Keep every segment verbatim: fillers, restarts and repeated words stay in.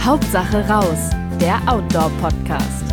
Hauptsache raus, der Outdoor-Podcast.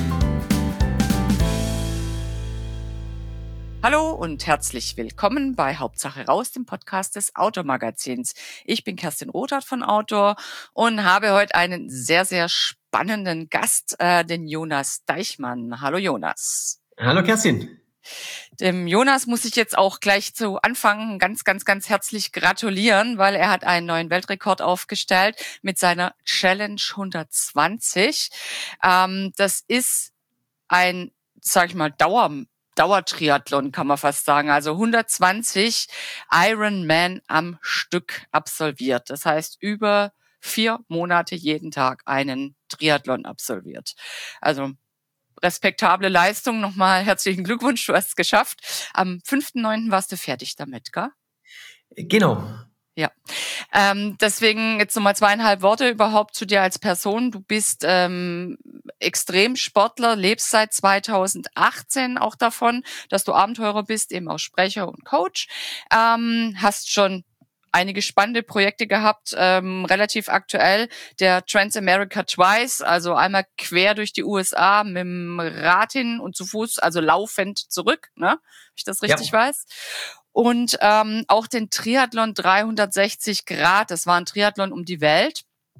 Hallo und herzlich willkommen bei Hauptsache raus, dem Podcast des Outdoor-Magazins. Ich bin Kerstin Rothart von Outdoor und habe heute einen sehr, sehr spannenden Gast, äh, den Jonas Deichmann. Hallo Jonas. Hallo Kerstin. Dem Jonas muss ich jetzt auch gleich zu Anfang ganz, ganz, ganz herzlich gratulieren, weil er hat einen neuen Weltrekord aufgestellt mit seiner Challenge hundertzwanzig. Ähm, das ist ein, sag ich mal, Dauer Dauertriathlon, kann man fast sagen. Also hundertzwanzig Ironman am Stück absolviert. Das heißt, über vier Monate jeden Tag einen Triathlon absolviert. Also respektable Leistung. Nochmal herzlichen Glückwunsch, du hast es geschafft. Am fünften neunten warst du fertig damit, gell? Genau. Ja, ähm, deswegen jetzt nochmal zweieinhalb Worte überhaupt zu dir als Person. Du bist ähm, Extremsportler, lebst seit zweitausendachtzehn auch davon, dass du Abenteurer bist, eben auch Sprecher und Coach. Ähm, hast schon einige spannende Projekte gehabt, ähm, relativ aktuell der Transamerica Twice, also einmal quer durch die U S A mit dem Rad hin und zu Fuß, also laufend zurück, ne, wenn ich das richtig Ja. weiß. Und ähm, auch den Triathlon dreihundertsechzig Grad, das war ein Triathlon um die Welt.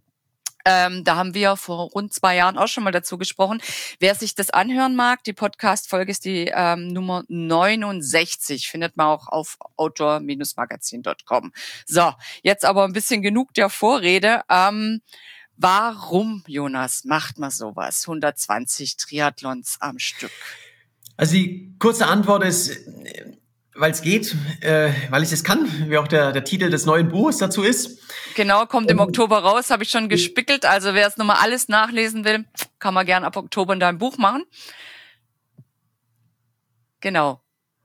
Ähm, da haben wir vor rund zwei Jahren auch schon mal dazu gesprochen. Wer sich das anhören mag, die Podcast-Folge ist die ähm, Nummer neunundsechzig, findet man auch auf outdoor magazin punkt com. So, jetzt aber ein bisschen genug der Vorrede. Ähm, warum, Jonas, macht man sowas? hundertzwanzig Triathlons am Stück. Also die kurze Antwort ist, weil es geht, äh, weil ich es kann, wie auch der, der Titel des neuen Buches dazu ist. Genau, kommt im Oktober raus, habe ich schon gespickelt. Also wer es nochmal alles nachlesen will, kann man gerne ab Oktober in deinem Buch machen. Genau.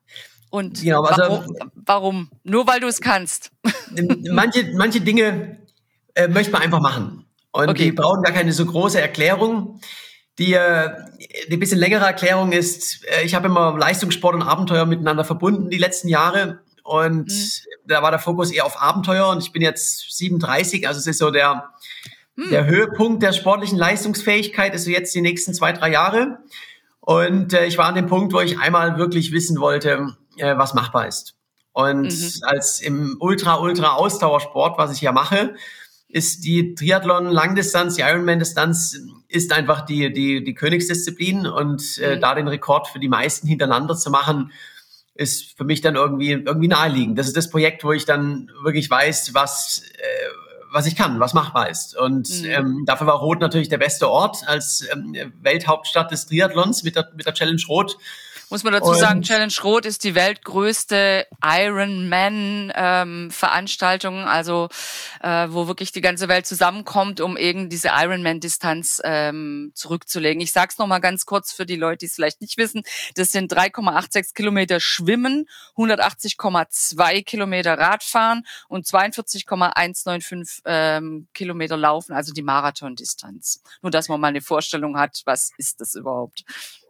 Und genau, also, warum, warum? Nur weil du es kannst. Manche, manche Dinge äh, möchte man einfach machen. Und Okay. Die brauchen gar keine so große Erklärung. Die, äh, die bisschen längere Erklärung ist, äh, ich habe immer Leistungssport und Abenteuer miteinander verbunden die letzten Jahre. Und mhm. da war der Fokus eher auf Abenteuer. Und ich bin jetzt siebenunddreißig, also es ist so der, mhm. der Höhepunkt der sportlichen Leistungsfähigkeit, ist so jetzt die nächsten zwei, drei Jahre. Und äh, ich war an dem Punkt, wo ich einmal wirklich wissen wollte, äh, was machbar ist. Und mhm. als im Ultra-Ultra-Ausdauersport, was ich ja mache, ist die Triathlon-Langdistanz, die Ironman-Distanz, ist einfach die die die Königsdisziplin. Und äh, mhm. da den Rekord für die meisten hintereinander zu machen, ist für mich dann irgendwie irgendwie naheliegend. Das ist das Projekt, wo ich dann wirklich weiß, was äh, was ich kann, was machbar ist. Und mhm. ähm, dafür war Rot natürlich der beste Ort als ähm, Welthauptstadt des Triathlons mit der mit der Challenge Rot. Muss man dazu sagen, Challenge Rot ist die weltgrößte Ironman-Veranstaltung, ähm, also äh, wo wirklich die ganze Welt zusammenkommt, um eben diese Ironman-Distanz ähm, zurückzulegen. Ich sag's noch mal ganz kurz für die Leute, die es vielleicht nicht wissen. Das sind drei Komma sechsundachtzig Kilometer Schwimmen, hundertachtzig Komma zwei Kilometer Radfahren und zweiundvierzig Komma hundertfünfundneunzig ähm, Kilometer Laufen, also die Marathondistanz. Nur, dass man mal eine Vorstellung hat, was ist das überhaupt?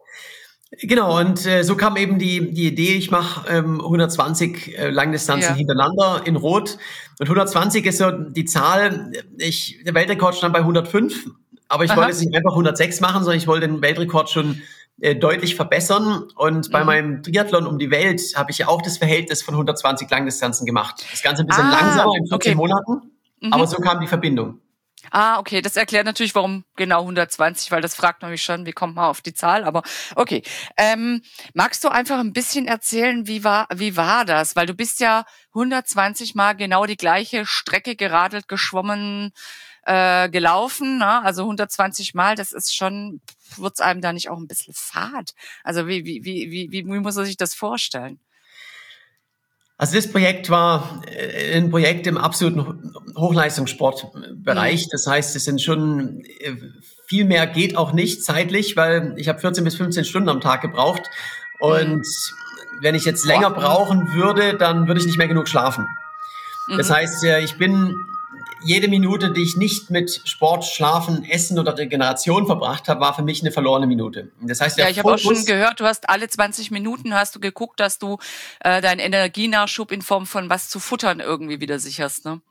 Genau, und äh, so kam eben die die Idee, ich mache ähm, hundertzwanzig äh, Langdistanzen ja. hintereinander in Rot. Und hundertzwanzig ist so die Zahl, ich der Weltrekord stand bei hundertfünf, aber ich Aha. wollte jetzt nicht einfach hundertsechs machen, sondern ich wollte den Weltrekord schon äh, deutlich verbessern. Und mhm. bei meinem Triathlon um die Welt habe ich ja auch das Verhältnis von hundertzwanzig Langdistanzen gemacht. Das Ganze ein bisschen ah, langsamer, in vierzehn okay. Monaten, mhm. aber so kam die Verbindung. Ah, okay, das erklärt natürlich, warum genau hundertzwanzig, weil das fragt man mich schon, wie kommt man auf die Zahl, aber okay. Ähm, magst du einfach ein bisschen erzählen, wie war, wie war das? Weil du bist ja hundertzwanzig Mal genau die gleiche Strecke geradelt, geschwommen, äh, gelaufen, ne? Also hundertzwanzig Mal, das ist schon, wird's einem da nicht auch ein bisschen fad? Also wie, wie, wie, wie, wie muss man sich das vorstellen? Also das Projekt war ein Projekt im absoluten Hochleistungssportbereich. Das heißt, es sind schon viel mehr geht auch nicht zeitlich, weil ich habe vierzehn bis fünfzehn Stunden am Tag gebraucht. Und wenn ich jetzt länger brauchen würde, dann würde ich nicht mehr genug schlafen. Das heißt, ich bin jede Minute, die ich nicht mit Sport, Schlafen, Essen oder Regeneration verbracht habe, war für mich eine verlorene Minute. Das heißt, der ja, ich habe auch schon gehört, du hast alle zwanzig Minuten hast du geguckt, dass du äh, deinen Energienachschub in Form von was zu futtern irgendwie wieder sicherst, ne?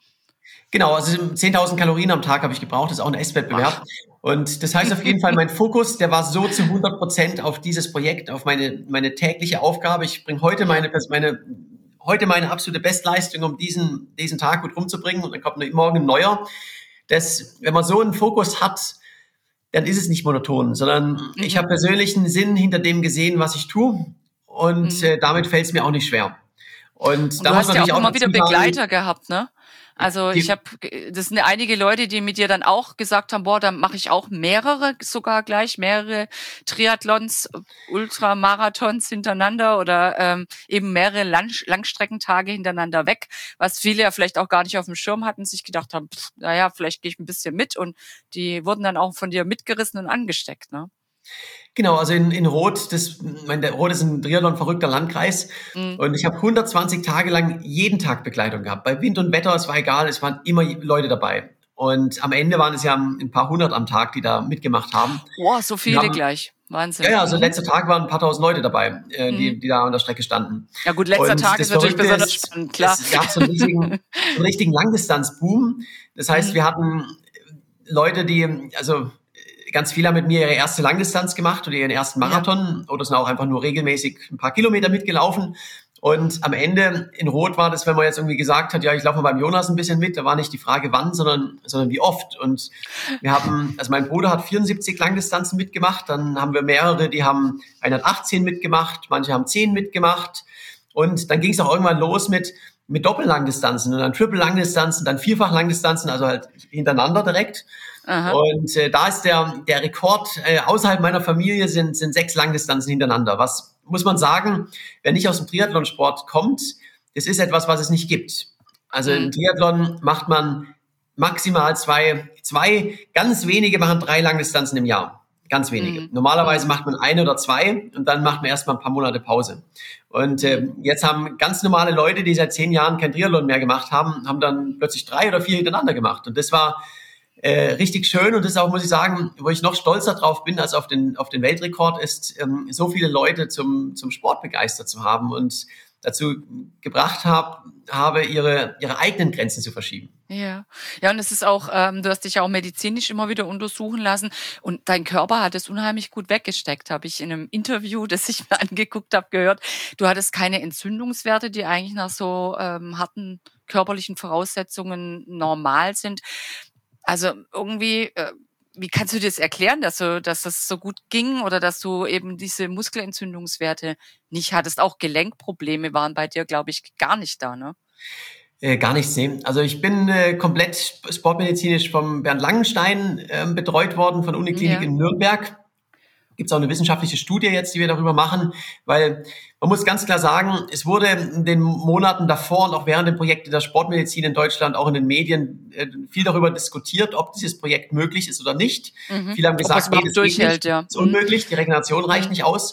Genau, also zehntausend Kalorien am Tag habe ich gebraucht, das ist auch ein Esswettbewerb. Und das heißt auf jeden Fall, mein Fokus, der war so zu hundert Prozent auf dieses Projekt, auf meine meine tägliche Aufgabe. Ich bringe heute meine meine heute meine absolute Bestleistung, um diesen diesen Tag gut rumzubringen, und dann kommt morgen ein neuer. Das, wenn man so einen Fokus hat, dann ist es nicht monoton, sondern mhm. ich habe persönlich einen Sinn hinter dem gesehen, was ich tue, und mhm. äh, damit fällt es mir auch nicht schwer. Und, und da du muss hast ja auch immer auch wieder Begleiter gehabt, ne? Also die, ich habe, das sind einige Leute, die mit dir dann auch gesagt haben, boah, dann mache ich auch mehrere, sogar gleich mehrere Triathlons, Ultramarathons hintereinander oder ähm, eben mehrere Lang- Langstreckentage hintereinander weg, was viele ja vielleicht auch gar nicht auf dem Schirm hatten, sich gedacht haben, pff, naja, vielleicht gehe ich ein bisschen mit, und die wurden dann auch von dir mitgerissen und angesteckt, ne? Genau, also in, in Rot, das, mein, der Rot ist ein Triathlon-verrückter Landkreis, mhm. und ich habe hundertzwanzig Tage lang jeden Tag Begleitung gehabt. Bei Wind und Wetter, es war egal, es waren immer Leute dabei. Und am Ende waren es ja ein paar hundert am Tag, die da mitgemacht haben. Boah, so viele haben, gleich. Wahnsinn. Ja, ja, also mhm. letzter Tag waren ein paar tausend Leute dabei, äh, die, mhm. die da an der Strecke standen. Ja gut, letzter und Tag ist natürlich besonders ist, spannend, klar. Es gab so einen richtigen, einen richtigen Langdistanz-Boom. Das heißt, mhm. wir hatten Leute, die, also ganz viele haben mit mir ihre erste Langdistanz gemacht oder ihren ersten Marathon, ja. oder sind auch einfach nur regelmäßig ein paar Kilometer mitgelaufen. Und am Ende in Rot war das, wenn man jetzt irgendwie gesagt hat, ja, ich laufe mal beim Jonas ein bisschen mit, da war nicht die Frage wann, sondern, sondern wie oft. Und wir haben, also mein Bruder hat vierundsiebzig Langdistanzen mitgemacht, dann haben wir mehrere, die haben hundertachtzehn mitgemacht, manche haben zehn mitgemacht. Und dann ging es auch irgendwann los mit, mit Doppellangdistanzen und dann Triple-Langdistanzen, dann Vierfach-Langdistanzen, also halt hintereinander direkt. Aha. Und äh, da ist der der Rekord äh, außerhalb meiner Familie sind sind sechs Langdistanzen hintereinander. Was muss man sagen, wer nicht aus dem Triathlonsport kommt, das ist etwas, was es nicht gibt. Also mhm. im Triathlon macht man maximal zwei zwei ganz wenige machen drei Langdistanzen im Jahr, ganz wenige. Mhm. Normalerweise macht man eine oder zwei und dann macht man erstmal ein paar Monate Pause. Und äh, jetzt haben ganz normale Leute, die seit zehn Jahren kein Triathlon mehr gemacht haben, haben dann plötzlich drei oder vier hintereinander gemacht. Und das war Äh, richtig schön, und das auch, muss ich sagen, wo ich noch stolzer drauf bin als auf den auf den Weltrekord, ist, ähm, so viele Leute zum zum Sport begeistert zu haben und dazu gebracht hab, habe, ihre ihre eigenen Grenzen zu verschieben. Ja, ja, und es ist auch, ähm, du hast dich ja auch medizinisch immer wieder untersuchen lassen, und dein Körper hat es unheimlich gut weggesteckt, habe ich in einem Interview, das ich mir angeguckt habe, gehört. Du hattest keine Entzündungswerte, die eigentlich nach so ähm, harten körperlichen Voraussetzungen normal sind. Also irgendwie, äh, wie kannst du dir das erklären, dass du, dass das so gut ging, oder dass du eben diese Muskelentzündungswerte nicht hattest? Auch Gelenkprobleme waren bei dir, glaube ich, gar nicht da, ne? Äh, gar nichts, nee. Also ich bin äh, komplett sportmedizinisch vom Bernd Langenstein äh, betreut worden, von Uniklinik ja. in Nürnberg. Gibt es auch eine wissenschaftliche Studie jetzt, die wir darüber machen, weil man muss ganz klar sagen, es wurde in den Monaten davor und auch während dem Projekt der Sportmedizin in Deutschland, auch in den Medien, viel darüber diskutiert, ob dieses Projekt möglich ist oder nicht. Mhm. Viele haben gesagt, nee, das durchhält, ja. ist unmöglich, die Regeneration reicht mhm. nicht aus.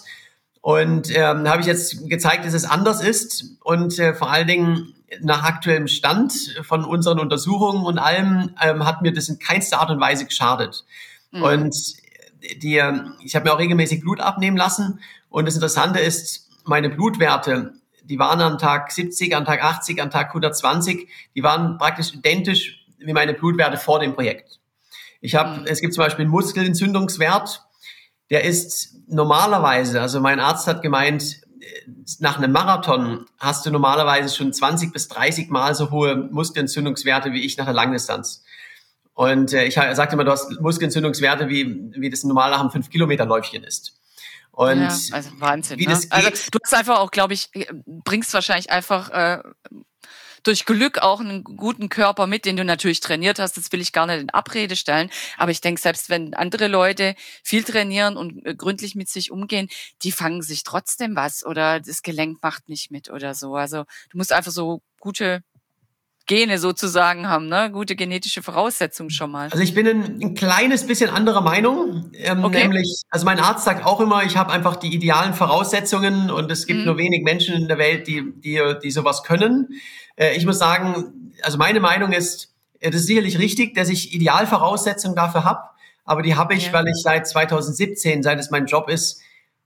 Und ähm, da habe ich jetzt gezeigt, dass es anders ist, und äh, vor allen Dingen nach aktuellem Stand von unseren Untersuchungen und allem ähm, hat mir das in keinster Art und Weise geschadet. Mhm. Und die, ich habe mir auch regelmäßig Blut abnehmen lassen, und das Interessante ist, meine Blutwerte, die waren an Tag siebzig, an Tag achtzig, an Tag hundertzwanzig, die waren praktisch identisch wie meine Blutwerte vor dem Projekt. Ich habe, mhm. es gibt zum Beispiel einen Muskelentzündungswert, der ist normalerweise, also mein Arzt hat gemeint, nach einem Marathon hast du normalerweise schon zwanzig bis dreißig Mal so hohe Muskelentzündungswerte wie ich nach der Langdistanz. Und äh, ich sagte immer, du hast Muskelentzündungswerte, wie, wie das normal nach einem fünf Kilometer Läufchen ist. Und ja, also Wahnsinn, wie ne? das geht, also du hast einfach auch, glaube ich, bringst wahrscheinlich einfach äh, durch Glück auch einen guten Körper mit, den du natürlich trainiert hast. Das will ich gar nicht in Abrede stellen. Aber ich denke, selbst wenn andere Leute viel trainieren und äh, gründlich mit sich umgehen, die fangen sich trotzdem was, oder das Gelenk macht nicht mit oder so. Also du musst einfach so gute Gene sozusagen haben, ne? Gute genetische Voraussetzungen schon mal. Also ich bin ein, ein kleines bisschen anderer Meinung, ähm, okay. nämlich, also mein Arzt sagt auch immer, ich habe einfach die idealen Voraussetzungen, und es gibt mhm. nur wenig Menschen in der Welt, die die die sowas können. Äh, ich muss sagen, also meine Meinung ist, das ist sicherlich richtig, dass ich Idealvoraussetzungen dafür habe, aber die habe ich, ja. weil ich seit zweitausendsiebzehn, seit es mein Job ist,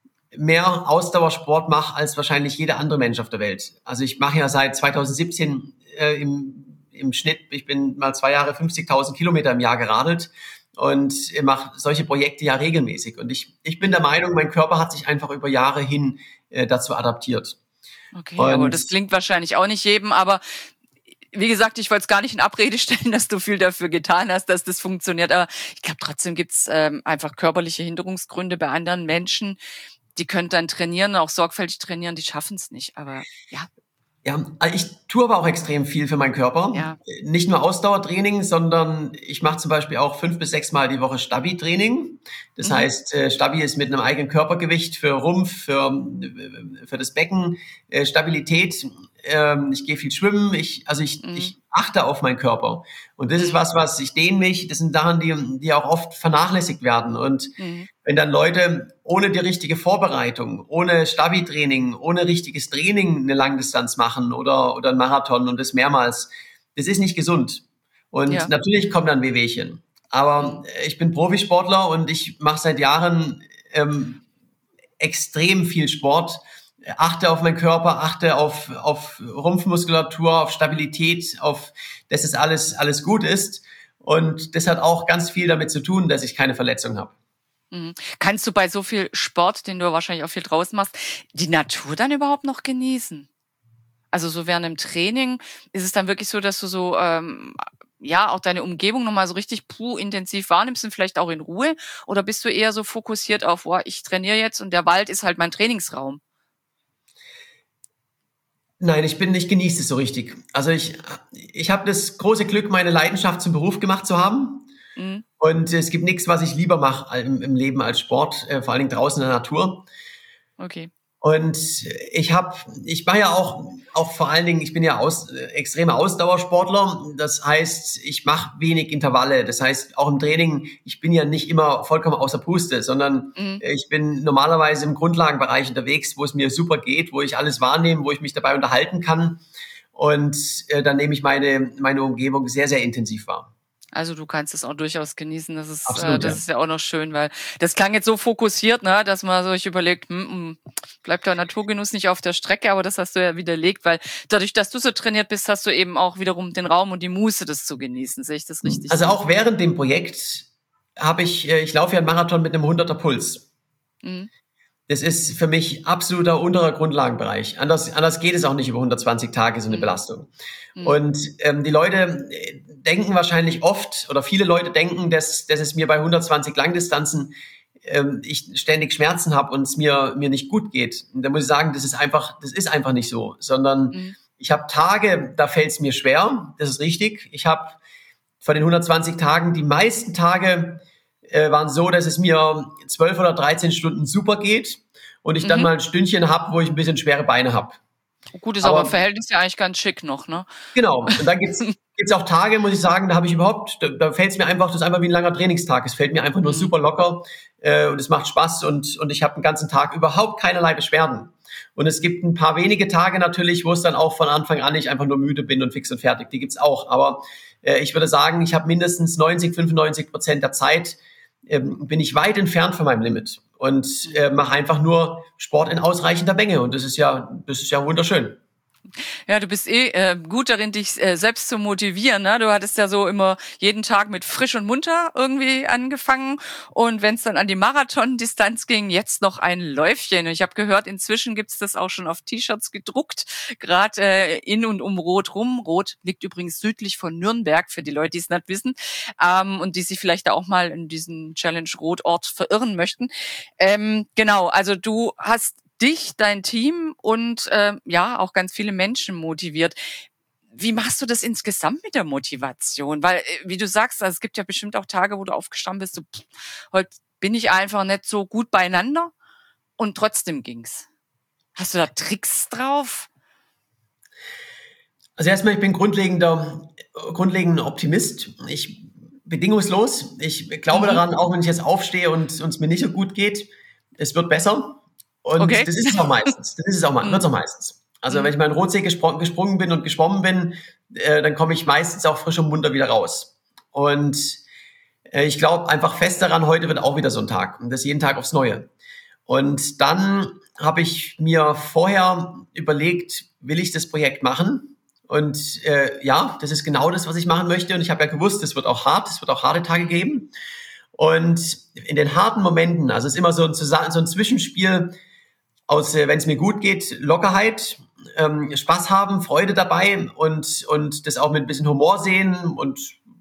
mehr Ausdauersport mache als wahrscheinlich jeder andere Mensch auf der Welt. Also ich mache ja seit zweitausendsiebzehn äh, im im Schnitt, ich bin mal zwei Jahre fünfzigtausend Kilometer im Jahr geradelt und mache solche Projekte ja regelmäßig. Und ich, ich bin der Meinung, mein Körper hat sich einfach über Jahre hin äh, dazu adaptiert. Okay, und aber das klingt wahrscheinlich auch nicht jedem, aber wie gesagt, ich wollte es gar nicht in Abrede stellen, dass du viel dafür getan hast, dass das funktioniert. Aber ich glaube, trotzdem gibt's ähm, einfach körperliche Hinderungsgründe bei anderen Menschen. Die können dann trainieren, auch sorgfältig trainieren, die schaffen es nicht. Aber ja. Ja, ich tue aber auch extrem viel für meinen Körper. Ja. Nicht nur Ausdauertraining, sondern ich mache zum Beispiel auch fünf bis sechs Mal die Woche Stabi-Training. Das mhm. heißt, Stabi ist mit einem eigenen Körpergewicht für Rumpf, für, für das Becken, Stabilität. Ich gehe viel schwimmen. Ich, also ich, mhm. ich achte auf meinen Körper. Und das ist was, was ich dehne mich. Das sind Sachen, die, die auch oft vernachlässigt werden. Und mhm. wenn dann Leute ohne die richtige Vorbereitung, ohne Stabi-Training, ohne richtiges Training eine Langdistanz machen oder, oder einen Marathon und das mehrmals, das ist nicht gesund. Und ja. natürlich kommen dann Wehwehchen. Aber ich bin Profisportler und ich mache seit Jahren ähm, extrem viel Sport. Achte auf meinen Körper, achte auf, auf Rumpfmuskulatur, auf Stabilität, auf, dass es alles, alles gut ist. Und das hat auch ganz viel damit zu tun, dass ich keine Verletzung habe. Mhm. Kannst du bei so viel Sport, den du wahrscheinlich auch viel draußen machst, die Natur dann überhaupt noch genießen? Also so während dem Training ist es dann wirklich so, dass du so ähm, ja auch deine Umgebung nochmal so richtig puh, intensiv wahrnimmst und vielleicht auch in Ruhe? Oder bist du eher so fokussiert auf, boah, ich trainiere jetzt und der Wald ist halt mein Trainingsraum? Nein, ich bin, ich genieße es so richtig. Also ich, ich habe das große Glück, meine Leidenschaft zum Beruf gemacht zu haben. Mhm. Und es gibt nichts, was ich lieber mache im, im Leben als Sport, äh, vor allen Dingen draußen in der Natur. Okay. Und ich habe, ich war ja auch, auch vor allen Dingen, ich bin ja aus, äh, extremer Ausdauersportler. Das heißt, ich mache wenig Intervalle. Das heißt, auch im Training, ich bin ja nicht immer vollkommen außer Puste, sondern mhm. ich bin normalerweise im Grundlagenbereich unterwegs, wo es mir super geht, wo ich alles wahrnehme, wo ich mich dabei unterhalten kann. Und äh, dann nehme ich meine, meine Umgebung sehr, sehr intensiv wahr. Also du kannst es auch durchaus genießen. Das ist, Absolut, äh, das ja. ist ja auch noch schön, weil das klang jetzt so fokussiert, ne, dass man sich überlegt, hm, bleibt der Naturgenuss nicht auf der Strecke, aber das hast du ja widerlegt, weil dadurch, dass du so trainiert bist, hast du eben auch wiederum den Raum und die Muße, das zu genießen. Sehe ich das richtig? Also auch während dem Projekt habe ich, ich laufe ja einen Marathon mit einem hunderter Puls. Mhm. Das ist für mich absoluter unterer Grundlagenbereich. Anders, anders geht es auch nicht über hundertzwanzig Tage, so eine mhm. Belastung. Mhm. Und ähm, die Leute denken wahrscheinlich oft, oder viele Leute denken, dass, dass es mir bei hundertzwanzig Langdistanzen ähm, ich ständig Schmerzen habe und es mir, mir nicht gut geht. Und da muss ich sagen, das ist einfach, das ist einfach nicht so, sondern mhm. ich habe Tage, da fällt es mir schwer, das ist richtig. Ich habe von den hundertzwanzig Tagen die meisten Tage äh, waren so, dass es mir zwölf oder dreizehn Stunden super geht und ich mhm. dann mal ein Stündchen habe, wo ich ein bisschen schwere Beine habe. Gut, ist aber, aber Verhältnis ja eigentlich ganz schick noch, ne? Genau. Und dann gibt's gibt's auch Tage, muss ich sagen, da habe ich überhaupt, da, da fällt es mir einfach, das ist einfach wie ein langer Trainingstag. Es fällt mir einfach nur mhm. super locker äh, und es macht Spaß und und ich habe den ganzen Tag überhaupt keinerlei Beschwerden. Und es gibt ein paar wenige Tage natürlich, wo es dann auch von Anfang an ich einfach nur müde bin und fix und fertig. Die gibt's auch. Aber äh, ich würde sagen, ich habe mindestens neunzig, fünfundneunzig Prozent der Zeit ähm, bin ich weit entfernt von meinem Limit und äh, mache einfach nur Sport in ausreichender Menge. Und das ist ja, das ist ja wunderschön. Ja, du bist eh äh, gut darin, dich äh, selbst zu motivieren. Ne? Du hattest ja so immer jeden Tag mit frisch und munter irgendwie angefangen. Und wenn es dann an die Marathondistanz ging, jetzt noch ein Läufchen. Und ich habe gehört, inzwischen gibt's das auch schon auf T-Shirts gedruckt, gerade äh, in und um Rot rum. Rot liegt übrigens südlich von Nürnberg, für die Leute, die es nicht wissen, ähm, und die sich vielleicht da auch mal in diesen Challenge-Rot-Ort verirren möchten. Ähm, genau, also du hast dich, dein Team und äh, ja auch ganz viele Menschen motiviert. Wie machst du das insgesamt mit der Motivation? Weil, wie du sagst, also es gibt ja bestimmt auch Tage, wo du aufgestanden bist, so, pff, heute bin ich einfach nicht so gut beieinander und trotzdem ging's. Hast du da Tricks drauf? Also erstmal, ich bin grundlegender, grundlegender Optimist. Ich bedingungslos. Ich glaube mhm. daran, auch wenn ich jetzt aufstehe und es mir nicht so gut geht, es wird besser. Und okay. das ist es auch meistens. Das ist es auch, mm. wird's auch meistens. Also mm. wenn ich mal in Rotsee gespr- gesprungen bin und geschwommen bin, äh, dann komme ich meistens auch frisch und munter wieder raus. Und äh, ich glaube einfach fest daran, heute wird auch wieder so ein Tag. Und das jeden Tag aufs Neue. Und dann habe ich mir vorher überlegt, will ich das Projekt machen? Und äh, ja, das ist genau das, was ich machen möchte. Und ich habe ja gewusst, es wird auch hart, es wird auch harte Tage geben. Und in den harten Momenten, also es ist immer so ein, so ein Zwischenspiel aus, äh, wenn es mir gut geht, Lockerheit, ähm, Spaß haben, Freude dabei und und das auch mit ein bisschen Humor sehen und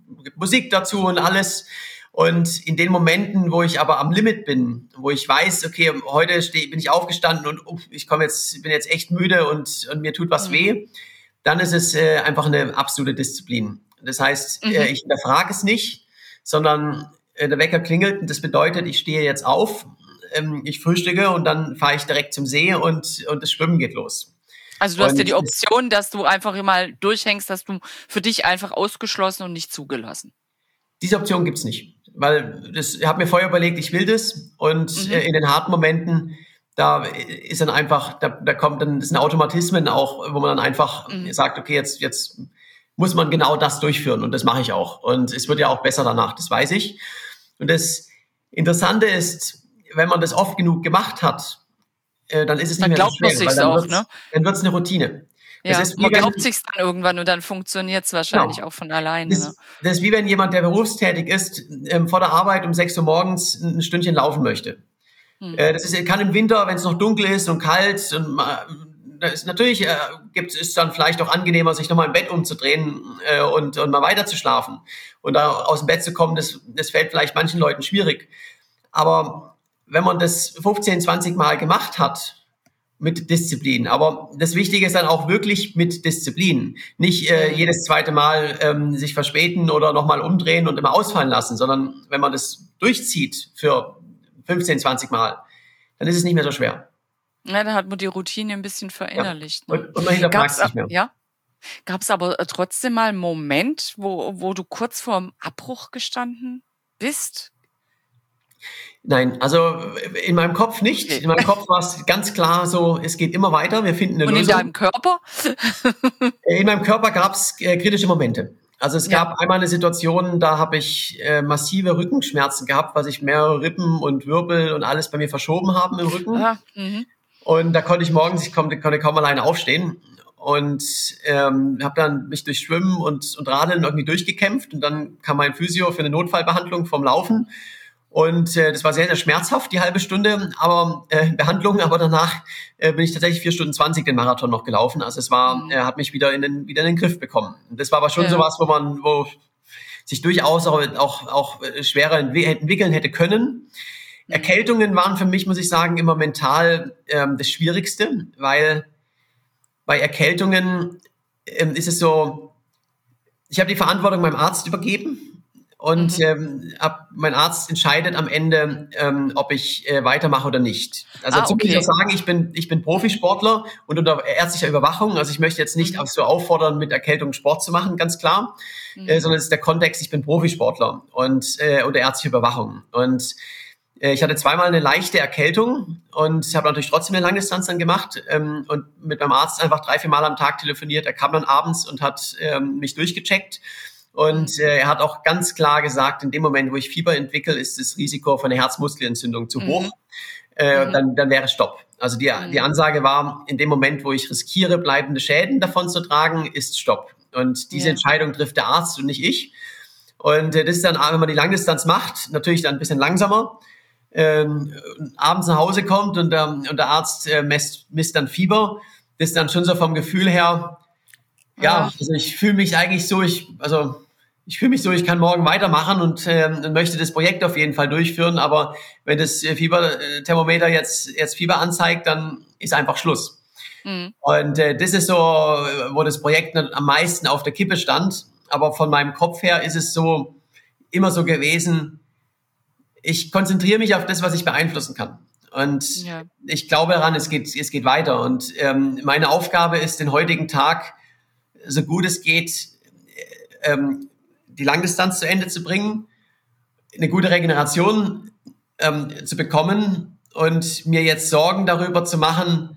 Musik dazu und alles. Und in den Momenten, wo ich aber am Limit bin, wo ich weiß, okay, heute steh, bin ich aufgestanden und uh, ich komme jetzt, bin jetzt echt müde und, und mir tut was mhm. weh, dann ist es äh, einfach eine absolute Disziplin. Das heißt, mhm. äh, ich hinterfrage es nicht, sondern äh, der Wecker klingelt und das bedeutet, ich stehe jetzt auf, ähm, ich frühstücke und dann fahre ich direkt zum See und, und das Schwimmen geht los. Also du hast ja die Option, dass du einfach mal durchhängst, dass du für dich einfach ausgeschlossen und nicht zugelassen. Diese Option gibt's nicht, weil das, ich habe mir vorher überlegt, ich will das und mhm. äh, in den harten Momenten, da ist dann einfach, da, da kommt dann, das sind Automatismen auch, wo man dann einfach mhm. sagt, okay, jetzt jetzt muss man genau das durchführen und das mache ich auch und es wird ja auch besser danach, das weiß ich. Und das Interessante ist, wenn man das oft genug gemacht hat, äh, dann ist es dann nicht mehr so schwer, weil dann auch, wird's, ne? dann wird's eine Routine. Ja, das ist wie man wenn, glaubt sich's dann irgendwann und dann funktioniert's wahrscheinlich genau. auch von alleine. Das, ne? das ist wie wenn jemand, der berufstätig ist, ähm, vor der Arbeit um sechs Uhr morgens ein Stündchen laufen möchte. Hm. Äh, das ist, kann im Winter, wenn es noch dunkel ist und kalt und äh, das ist, natürlich äh, gibt es dann vielleicht auch angenehmer, sich nochmal im Bett umzudrehen äh, und, und mal weiter zu schlafen. Und da aus dem Bett zu kommen, das, das fällt vielleicht manchen Leuten schwierig. Aber wenn man das fünfzehn, zwanzig Mal gemacht hat, mit Disziplin. Aber das Wichtige ist dann auch wirklich mit Disziplin. Nicht äh, jedes zweite Mal ähm, sich verspäten oder nochmal umdrehen und immer ausfallen lassen, sondern wenn man das durchzieht für fünfzehn, zwanzig Mal, dann ist es nicht mehr so schwer. Ja, dann hat man die Routine ein bisschen verinnerlicht. Ja. Ne? Und, und man hinterfragt es nicht mehr. Ja? Gab es aber trotzdem mal einen Moment, wo, wo du kurz vor dem Abbruch gestanden bist? Nein, also in meinem Kopf nicht. In meinem Kopf war es ganz klar so, es geht immer weiter, wir finden eine Und Lösung. Und in deinem Körper? In meinem Körper gab es äh, kritische Momente. Also es gab ja. einmal eine Situation, da habe ich äh, massive Rückenschmerzen gehabt, weil sich mehrere Rippen und Wirbel und alles bei mir verschoben haben im Rücken. Ah, mhm. Und da konnte ich morgens, ich konnte, konnte kaum alleine aufstehen und ähm, habe dann mich durch Schwimmen und, und Radeln irgendwie durchgekämpft und dann kam mein Physio für eine Notfallbehandlung vom Laufen. Und äh, das war sehr, sehr schmerzhaft, die halbe Stunde, aber äh, Behandlung, aber danach äh, bin ich tatsächlich vier Stunden zwanzig den Marathon noch gelaufen. Also es war, mhm. äh, hat mich wieder in den, wieder in den Griff bekommen. Und das war aber schon ja. sowas, wo man, wo sich durchaus auch, auch, auch schwerer entwickeln hätte können. Mhm. Erkältungen waren für mich, muss ich sagen, immer mental ähm, das Schwierigste, weil bei Erkältungen ähm, ist es so, ich habe die Verantwortung meinem Arzt übergeben. Und mhm. ähm, ab, mein Arzt entscheidet am Ende, ähm, ob ich äh, weitermache oder nicht. Also ah, dazu okay. muss ich auch sagen, ich bin ich bin Profisportler und unter ärztlicher Überwachung. Also ich möchte jetzt nicht mhm. so auffordern, mit Erkältung Sport zu machen, ganz klar, mhm. äh, sondern es ist der Kontext, ich bin Profisportler und äh, unter ärztlicher Überwachung. Und äh, ich hatte zweimal eine leichte Erkältung und habe natürlich trotzdem eine Langdistanz dann gemacht ähm, und mit meinem Arzt einfach drei, vier Mal am Tag telefoniert. Er kam dann abends und hat ähm, mich durchgecheckt. Und äh, er hat auch ganz klar gesagt, in dem Moment, wo ich Fieber entwickle, ist das Risiko von einer Herzmuskelentzündung zu hoch. Mhm. Äh, mhm. Dann, dann wäre Stopp. Also die, mhm. die Ansage war, in dem Moment, wo ich riskiere, bleibende Schäden davon zu tragen, ist Stopp. Und diese ja. Entscheidung trifft der Arzt und nicht ich. Und äh, das ist dann, wenn man die Langdistanz macht, natürlich dann ein bisschen langsamer. Ähm, abends nach Hause kommt und, ähm, und der Arzt äh, misst, misst dann Fieber. Das ist dann schon so vom Gefühl her, ja, also ich fühle mich eigentlich so, ich, also ich fühle mich so, ich kann morgen weitermachen und ähm, möchte das Projekt auf jeden Fall durchführen, aber wenn das Fieberthermometer jetzt jetzt Fieber anzeigt, dann ist einfach Schluss. Mhm. Und äh, das ist so, wo das Projekt am meisten auf der Kippe stand, aber von meinem Kopf her ist es so immer so gewesen, ich konzentriere mich auf das, was ich beeinflussen kann. Und ja. ich glaube daran, es geht es geht weiter und ähm, meine Aufgabe ist, den heutigen Tag so gut es geht, ähm, die Langdistanz zu Ende zu bringen, eine gute Regeneration ähm, zu bekommen und mir jetzt Sorgen darüber zu machen,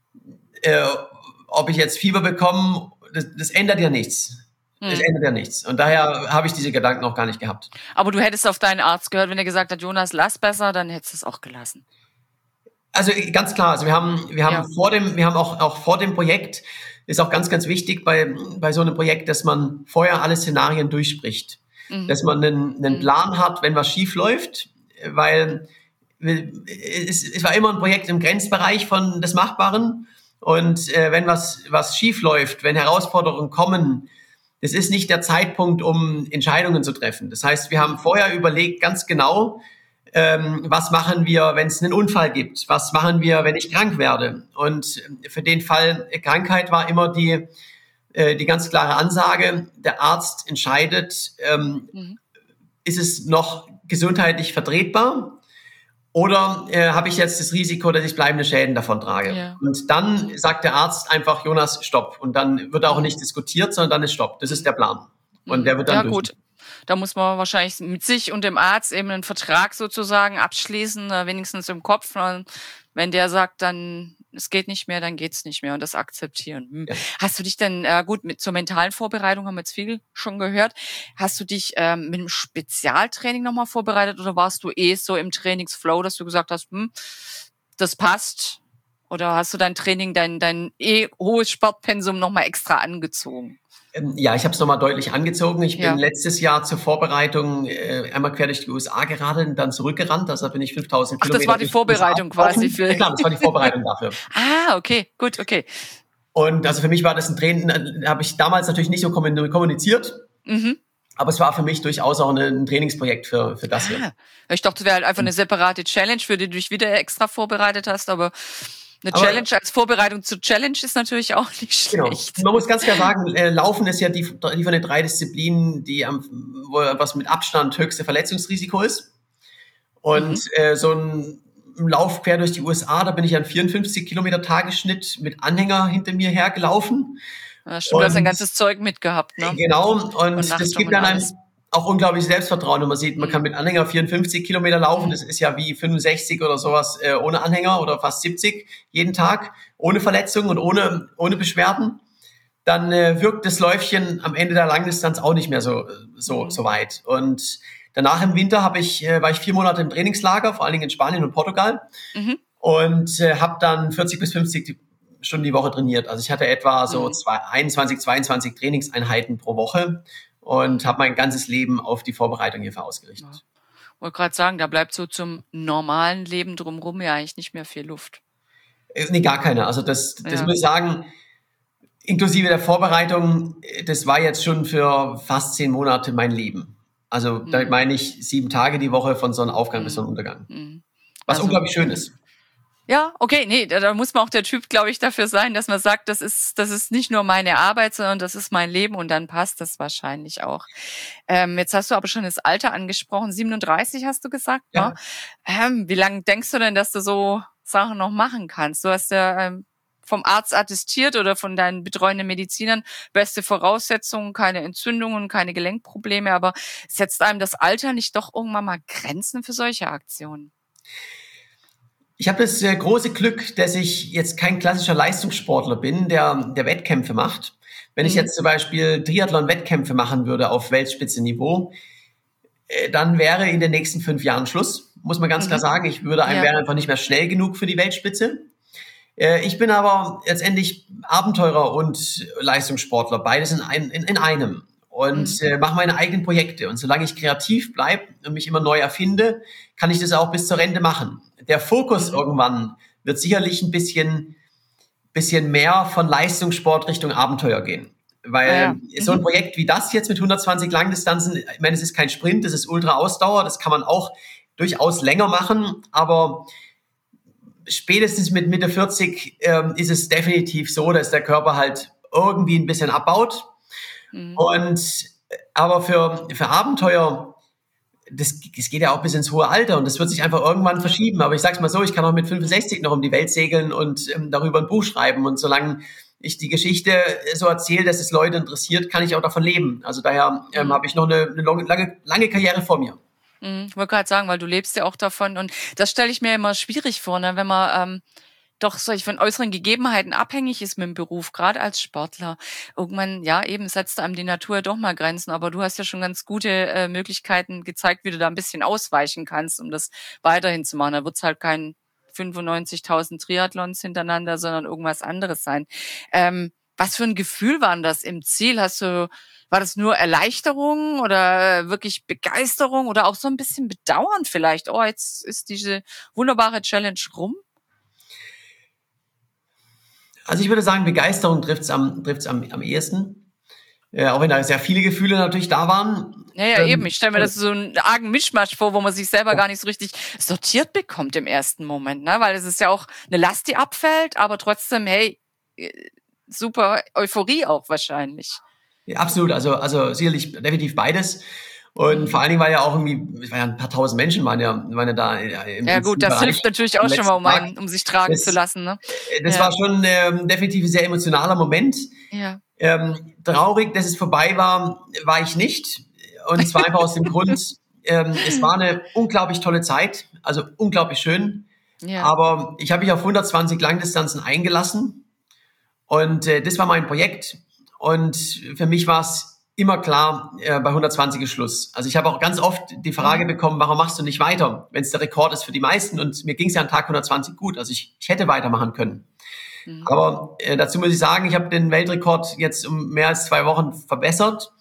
äh, ob ich jetzt Fieber bekomme, das, das ändert ja nichts. Das hm. ändert ja nichts. Und daher habe ich diese Gedanken auch gar nicht gehabt. Aber du hättest auf deinen Arzt gehört, wenn er gesagt hat, Jonas, lass besser, dann hättest du es auch gelassen. Also ganz klar, also wir haben, wir haben ja. vor dem, wir haben auch, auch vor dem Projekt ist auch ganz, ganz wichtig bei, bei so einem Projekt, dass man vorher alle Szenarien durchspricht. Mhm. Dass man einen, einen Plan hat, wenn was schief läuft, weil es, es war immer ein Projekt im Grenzbereich von des Machbaren. Und äh, wenn was, was schief läuft, wenn Herausforderungen kommen, das ist nicht der Zeitpunkt, um Entscheidungen zu treffen. Das heißt, wir haben vorher überlegt ganz genau, ähm, was machen wir, wenn es einen Unfall gibt? Was machen wir, wenn ich krank werde? Und für den Fall Krankheit war immer die, äh, die ganz klare Ansage, der Arzt entscheidet, ähm, mhm. ist es noch gesundheitlich vertretbar? Oder äh, habe ich jetzt das Risiko, dass ich bleibende Schäden davon trage? Ja. Und dann sagt der Arzt einfach, Jonas, stopp. Und dann wird auch nicht diskutiert, sondern dann ist Stopp. Das ist der Plan. Und der wird dann ja, gut. Da muss man wahrscheinlich mit sich und dem Arzt eben einen Vertrag sozusagen abschließen, wenigstens im Kopf. Wenn der sagt, dann es geht nicht mehr, dann geht's nicht mehr und das akzeptieren. Hm. Ja. Hast du dich denn, äh, gut, mit zur mentalen Vorbereitung haben wir jetzt viel schon gehört, hast du dich ähm, mit einem Spezialtraining nochmal vorbereitet oder warst du eh so im Trainingsflow, dass du gesagt hast, hm, das passt? Oder hast du dein Training, dein, dein eh hohes Sportpensum nochmal extra angezogen? Ja, ich habe es nochmal deutlich angezogen. Ich bin ja. letztes Jahr zur Vorbereitung äh, einmal quer durch die U S A geradelt und dann zurückgerannt. Also bin ich fünftausend Ach, Kilometer. Das war die Vorbereitung quasi für. Ja, klar, das war die Vorbereitung dafür. Ah, okay, gut, okay. Und also für mich war das ein Training, habe ich damals natürlich nicht so kommuniziert. Mhm. Aber es war für mich durchaus auch ein Trainingsprojekt für, für das ah, hier. Ich dachte, es wäre halt einfach eine separate Challenge, für die du dich wieder extra vorbereitet hast, aber eine aber Challenge als Vorbereitung zur Challenge ist natürlich auch nicht schlecht. Genau. Man muss ganz klar sagen, äh, Laufen ist ja die, die von den drei Disziplinen, die am, wo, was mit Abstand höchste Verletzungsrisiko ist. Und mhm. äh, so ein Lauf quer durch die U S A, da bin ich an vierundfünfzig Kilometer Tagesschnitt mit Anhänger hinter mir hergelaufen. Ja, stimmt, du hast ein ganzes Zeug mitgehabt, ne? Genau, und, und das gibt dann einem auch unglaublich Selbstvertrauen. Und man sieht, man kann mit Anhänger vierundfünfzig Kilometer laufen. Das ist ja wie fünfundsechzig oder sowas äh, ohne Anhänger oder fast siebzig jeden Tag, ohne Verletzungen und ohne, ohne Beschwerden. Dann äh, wirkt das Läufchen am Ende der Langdistanz auch nicht mehr so, so, mhm. so weit. Und danach im Winter habe ich, äh, war ich vier Monate im Trainingslager, vor allen Dingen in Spanien und Portugal. Mhm. Und äh, habe dann vierzig bis fünfzig Stunden die Woche trainiert. Also ich hatte etwa so mhm. zwei, einundzwanzig, zweiundzwanzig Trainingseinheiten pro Woche. Und habe mein ganzes Leben auf die Vorbereitung hierfür ausgerichtet. Ja. Ich wollte gerade sagen, da bleibt so zum normalen Leben drumherum ja eigentlich nicht mehr viel Luft. Nee, gar keine. Also das, das ja. muss ich sagen, inklusive der Vorbereitung, das war jetzt schon für fast zehn Monate mein Leben. Also mhm. damit meine ich sieben Tage die Woche von Sonnenaufgang mhm. bis Sonnenuntergang. Mhm. Was also, unglaublich schön ist. Ja, okay, nee, da, da muss man auch der Typ, glaube ich, dafür sein, dass man sagt, das ist, das ist nicht nur meine Arbeit, sondern das ist mein Leben und dann passt das wahrscheinlich auch. Ähm, jetzt hast du aber schon das Alter angesprochen, siebenunddreißig hast du gesagt, ja. Ne? Ähm, wie lange denkst du denn, dass du so Sachen noch machen kannst? Du hast ja ähm, vom Arzt attestiert oder von deinen betreuenden Medizinern beste Voraussetzungen, keine Entzündungen, keine Gelenkprobleme, aber setzt einem das Alter nicht doch irgendwann mal Grenzen für solche Aktionen? Ich habe das äh, große Glück, dass ich jetzt kein klassischer Leistungssportler bin, der, der Wettkämpfe macht. Wenn mhm. ich jetzt zum Beispiel Triathlon-Wettkämpfe machen würde auf Weltspitzenniveau, äh, dann wäre in den nächsten fünf Jahren Schluss, muss man ganz mhm. klar sagen. Ich würde ja. wäre einfach nicht mehr schnell genug für die Weltspitze. Äh, ich bin aber letztendlich Abenteurer und Leistungssportler, beides in, ein, in, in einem. Und mhm. äh, mache meine eigenen Projekte. Und solange ich kreativ bleibe und mich immer neu erfinde, kann ich das auch bis zur Rente machen. Der Fokus mhm. irgendwann wird sicherlich ein bisschen, bisschen mehr von Leistungssport Richtung Abenteuer gehen. Weil ja, ja. so ein Projekt wie das jetzt mit hundertzwanzig Langdistanzen, ich meine, es ist kein Sprint, das ist Ultra-Ausdauer, das kann man auch durchaus länger machen, aber spätestens mit Mitte vierzig ähm, ist es definitiv so, dass der Körper halt irgendwie ein bisschen abbaut. Mhm. Und aber für, für Abenteuer, das, das geht ja auch bis ins hohe Alter und das wird sich einfach irgendwann verschieben. Aber ich sag's mal so, ich kann auch mit fünfundsechzig noch um die Welt segeln und ähm, darüber ein Buch schreiben. Und solange ich die Geschichte so erzähle, dass es Leute interessiert, kann ich auch davon leben. Also daher ähm, mhm. habe ich noch eine, eine lange, lange Karriere vor mir. Mhm. Ich wollte gerade sagen, weil du lebst ja auch davon. Und das stelle ich mir immer schwierig vor, ne? Wenn man ähm, doch solch von äußeren Gegebenheiten abhängig ist mit dem Beruf, gerade als Sportler. Irgendwann, ja, eben setzt einem die Natur doch mal Grenzen, aber du hast ja schon ganz gute äh, Möglichkeiten gezeigt, wie du da ein bisschen ausweichen kannst, um das weiterhin zu machen. Da wird's halt kein fünfundneunzigtausend Triathlons hintereinander, sondern irgendwas anderes sein. Ähm, Was für ein Gefühl war denn das im Ziel? Hast du, war das nur Erleichterung oder wirklich Begeisterung oder auch so ein bisschen Bedauern vielleicht? Oh, jetzt ist diese wunderbare Challenge rum. Also ich würde sagen, Begeisterung trifft's am, trifft's am, am ehesten. Ja, auch wenn da sehr viele Gefühle natürlich da waren. Ja, ja, ähm, eben. Ich stelle mir das so einen argen Mischmasch vor, wo man sich selber gar nicht so richtig sortiert bekommt im ersten Moment, ne? Weil es ist ja auch eine Last, die abfällt, aber trotzdem, hey, super Euphorie auch wahrscheinlich. Ja, absolut. Also, also sicherlich definitiv beides. Und vor allen Dingen war ja auch irgendwie, es waren ja ein paar tausend Menschen waren ja, waren ja da. Im, ja gut, das hilft natürlich auch schon mal, um, einen, um sich tragen das, zu lassen. Ne? Das ja. war schon ähm, definitiv ein sehr emotionaler Moment. Ja. Ähm, traurig, dass es vorbei war, war ich nicht. Und zwar einfach aus dem Grund, ähm, es war eine unglaublich tolle Zeit, also unglaublich schön. Ja. Aber ich habe mich auf hundertzwanzig Langdistanzen eingelassen und äh, das war mein Projekt. Und für mich war es immer klar, äh, bei hundertzwanzig ist Schluss. Also ich habe auch ganz oft die Frage bekommen, warum machst du nicht weiter, wenn es der Rekord ist für die meisten? Und mir ging es ja an Tag hundertzwanzig gut. Also ich, ich hätte weitermachen können. Mhm. Aber äh, dazu muss ich sagen, ich habe den Weltrekord jetzt um mehr als zwei Wochen verbessert.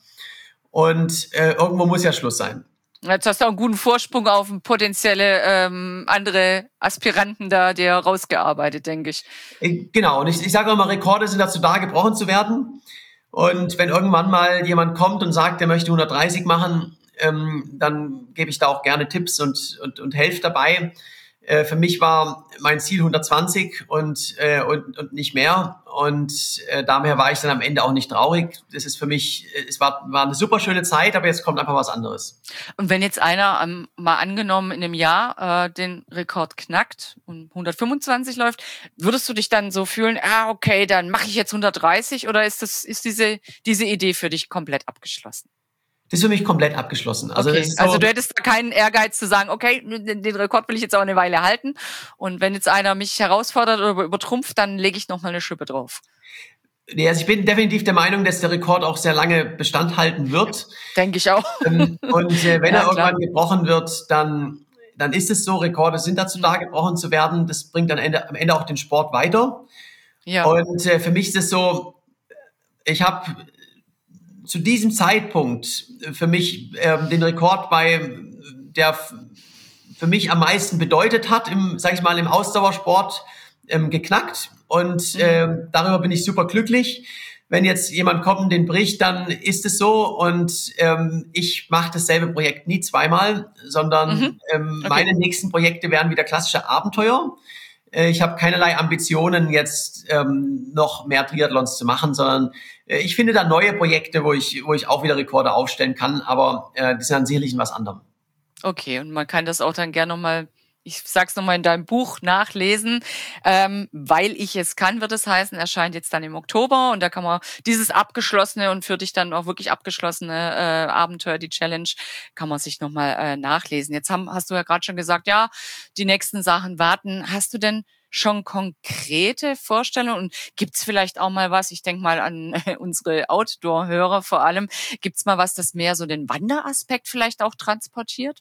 Und äh, irgendwo muss ja Schluss sein. Jetzt hast du auch einen guten Vorsprung auf potenzielle ähm, andere Aspiranten da, dir rausgearbeitet, denke ich. Genau, und ich, ich sage immer, Rekorde sind dazu da, gebrochen zu werden. Und wenn irgendwann mal jemand kommt und sagt, er möchte hundertdreißig machen, ähm, dann gebe ich da auch gerne Tipps und, und, und helfe dabei. Äh, für mich war mein Ziel hundertzwanzig und, äh, und, und nicht mehr. Und äh, daher war ich dann am Ende auch nicht traurig. Das ist für mich, es war, war eine super schöne Zeit, aber jetzt kommt einfach was anderes. Und wenn jetzt einer ähm, mal angenommen in einem Jahr äh, den Rekord knackt und hundertfünfundzwanzig läuft, würdest du dich dann so fühlen, ah, okay, dann mache ich jetzt hundertdreißig oder ist das, ist diese, diese Idee für dich komplett abgeschlossen? Das ist für mich komplett abgeschlossen. Also, okay. das ist so, also du hättest keinen Ehrgeiz zu sagen, okay, den, den Rekord will ich jetzt auch eine Weile halten und wenn jetzt einer mich herausfordert oder übertrumpft, dann lege ich noch mal eine Schippe drauf. Nee, also ich bin definitiv der Meinung, dass der Rekord auch sehr lange Bestand halten wird. Denke ich auch. Ähm, und äh, wenn ja, er irgendwann klar. gebrochen wird, dann, dann ist es so, Rekorde sind dazu da, gebrochen zu werden. Das bringt dann Ende, am Ende auch den Sport weiter. Ja. Und äh, für mich ist es so, ich habe zu diesem Zeitpunkt für mich ähm, den Rekord bei, der f- für mich am meisten bedeutet hat, im, sag ich mal, im Ausdauersport ähm, geknackt. Und mhm. ähm, darüber bin ich super glücklich. Wenn jetzt jemand kommt und den bricht, dann ist es so. Und ähm, ich mache dasselbe Projekt nie zweimal, sondern mhm. ähm, okay. meine nächsten Projekte werden wieder klassische Abenteuer. Ich habe keinerlei Ambitionen, jetzt ähm, noch mehr Triathlons zu machen, sondern äh, ich finde da neue Projekte, wo ich wo ich auch wieder Rekorde aufstellen kann, aber äh, die sind dann sicherlich in was anderem. Okay, und man kann das auch dann gerne nochmal, ich sag's nochmal in deinem Buch nachlesen, ähm, weil ich es kann, wird es heißen, erscheint jetzt dann im Oktober und da kann man dieses abgeschlossene und für dich dann auch wirklich abgeschlossene äh, Abenteuer, die Challenge, kann man sich nochmal äh, nachlesen. Jetzt haben, hast du ja gerade schon gesagt, ja, die nächsten Sachen warten. Hast du denn schon konkrete Vorstellungen und gibt's vielleicht auch mal was, ich denke mal an äh, unsere Outdoor-Hörer vor allem, gibt's mal was, das mehr so den Wanderaspekt vielleicht auch transportiert?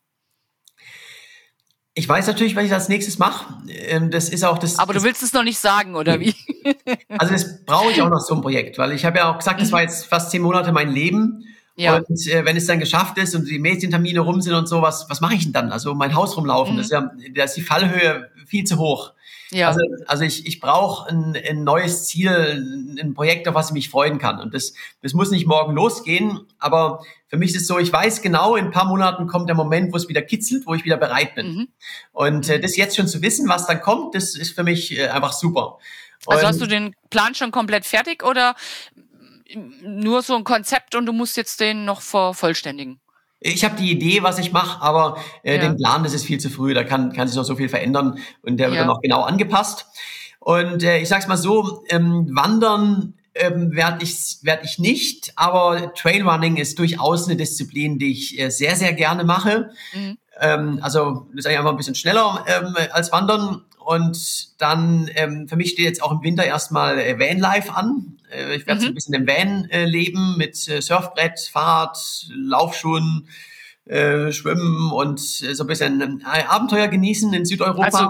Ich weiß natürlich, was ich als nächstes mache. Das ist auch das. Aber du das, willst es noch nicht sagen, oder wie? Also das brauche ich auch noch so ein Projekt, weil ich habe ja auch gesagt, das war jetzt fast zehn Monate mein Leben. Ja. Und äh, wenn es dann geschafft ist und die Medientermine rum sind und so, was, was mache ich denn dann? Also mein Haus rumlaufen, mhm. das ist ja, da ist die Fallhöhe viel zu hoch. Ja. Also, also ich, ich brauche ein, ein neues Ziel, ein Projekt, auf was ich mich freuen kann. Und das, das muss nicht morgen losgehen, aber für mich ist es so, ich weiß genau, in ein paar Monaten kommt der Moment, wo es wieder kitzelt, wo ich wieder bereit bin. Mhm. Und äh, das jetzt schon zu wissen, was dann kommt, das ist für mich äh, einfach super. Und also hast du den Plan schon komplett fertig oder nur so ein Konzept und du musst jetzt den noch vervollständigen? Ich habe die Idee, was ich mache, aber äh, ja. den Plan, das ist viel zu früh. Da kann, kann sich noch so viel verändern und der wird ja. dann auch genau angepasst. Und äh, ich sag's mal so, ähm, Wandern ähm, werde ich, werd ich nicht, aber Trailrunning ist durchaus eine Disziplin, die ich äh, sehr, sehr gerne mache. Mhm. Ähm, also das ist eigentlich einfach ein bisschen schneller ähm, als Wandern. Und dann, ähm, für mich steht jetzt auch im Winter erstmal äh, Vanlife an. Äh, ich werde mhm. so ein bisschen im Van äh, leben mit äh, Surfbrett, Fahrrad, Laufschuhen, äh, Schwimmen und äh, so ein bisschen äh, Abenteuer genießen in Südeuropa. Also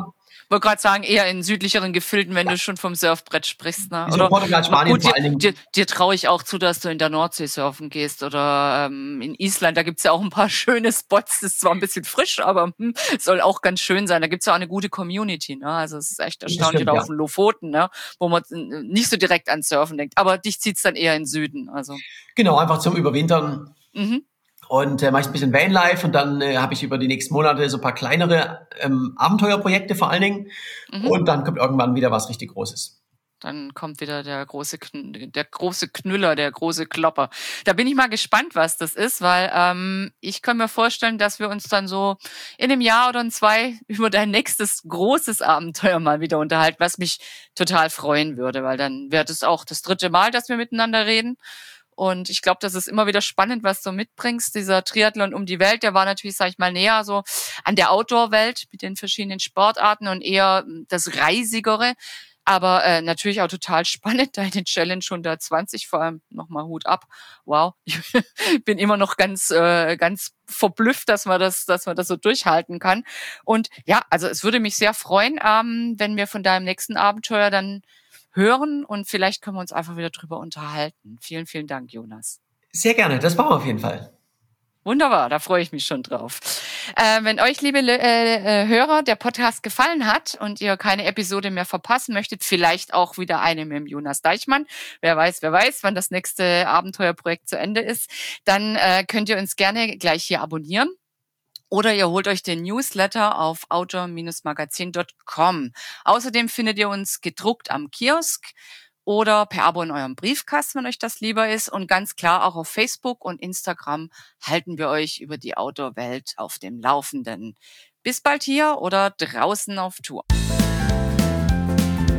wollte gerade sagen, eher in südlicheren Gefilden, wenn ja. du schon vom Surfbrett sprichst. Ne? Oder Portugal, Spanien gut, vor allen Dingen. Dir, dir, dir traue ich auch zu, dass du in der Nordsee surfen gehst oder ähm, in Island. Da gibt's ja auch ein paar schöne Spots. Das ist zwar ein bisschen frisch, aber hm, soll auch ganz schön sein. Da gibt's ja auch eine gute Community. Ne? Also es ist echt erstaunlich. Stimmt, oder ja. auf den Lofoten, ne? Wo man nicht so direkt an Surfen denkt. Aber dich zieht's dann eher in den Süden. Also. Genau, einfach zum Überwintern. Mhm. Und äh, mache ich ein bisschen Vanlife und dann äh, habe ich über die nächsten Monate so ein paar kleinere ähm, Abenteuerprojekte vor allen Dingen. Mhm. Und dann kommt irgendwann wieder was richtig Großes. Dann kommt wieder der große, der große Knüller, der große Klopper. Da bin ich mal gespannt, was das ist, weil ähm, ich kann mir vorstellen, dass wir uns dann so in einem Jahr oder in zwei über dein nächstes großes Abenteuer mal wieder unterhalten, was mich total freuen würde, weil dann wäre das auch das dritte Mal, dass wir miteinander reden. Und ich glaube, das ist immer wieder spannend, was du mitbringst. Dieser Triathlon um die Welt, der war natürlich, sag ich mal, näher so an der Outdoor-Welt mit den verschiedenen Sportarten und eher das Reisigere. Aber äh, natürlich auch total spannend, deine Challenge hundertzwanzig, vor allem nochmal Hut ab. Wow, ich bin immer noch ganz äh, ganz verblüfft, dass man das dass man das so durchhalten kann. Und ja, also es würde mich sehr freuen, ähm, wenn wir von deinem nächsten Abenteuer dann hören und vielleicht können wir uns einfach wieder drüber unterhalten. Vielen, vielen Dank, Jonas. Sehr gerne, das machen wir auf jeden Fall. Wunderbar, da freue ich mich schon drauf. Äh, wenn euch, liebe äh, Hörer, der Podcast gefallen hat und ihr keine Episode mehr verpassen möchtet, vielleicht auch wieder eine mit dem Jonas Deichmann, wer weiß, wer weiß, wann das nächste Abenteuerprojekt zu Ende ist, dann äh, könnt ihr uns gerne gleich hier abonnieren. Oder ihr holt euch den Newsletter auf outdoor Bindestrich magazin Punkt com. Außerdem findet ihr uns gedruckt am Kiosk oder per Abo in eurem Briefkasten, wenn euch das lieber ist. Und ganz klar auch auf Facebook und Instagram halten wir euch über die Outdoor-Welt auf dem Laufenden. Bis bald hier oder draußen auf Tour.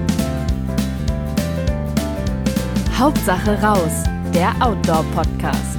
Hauptsache raus, der Outdoor-Podcast.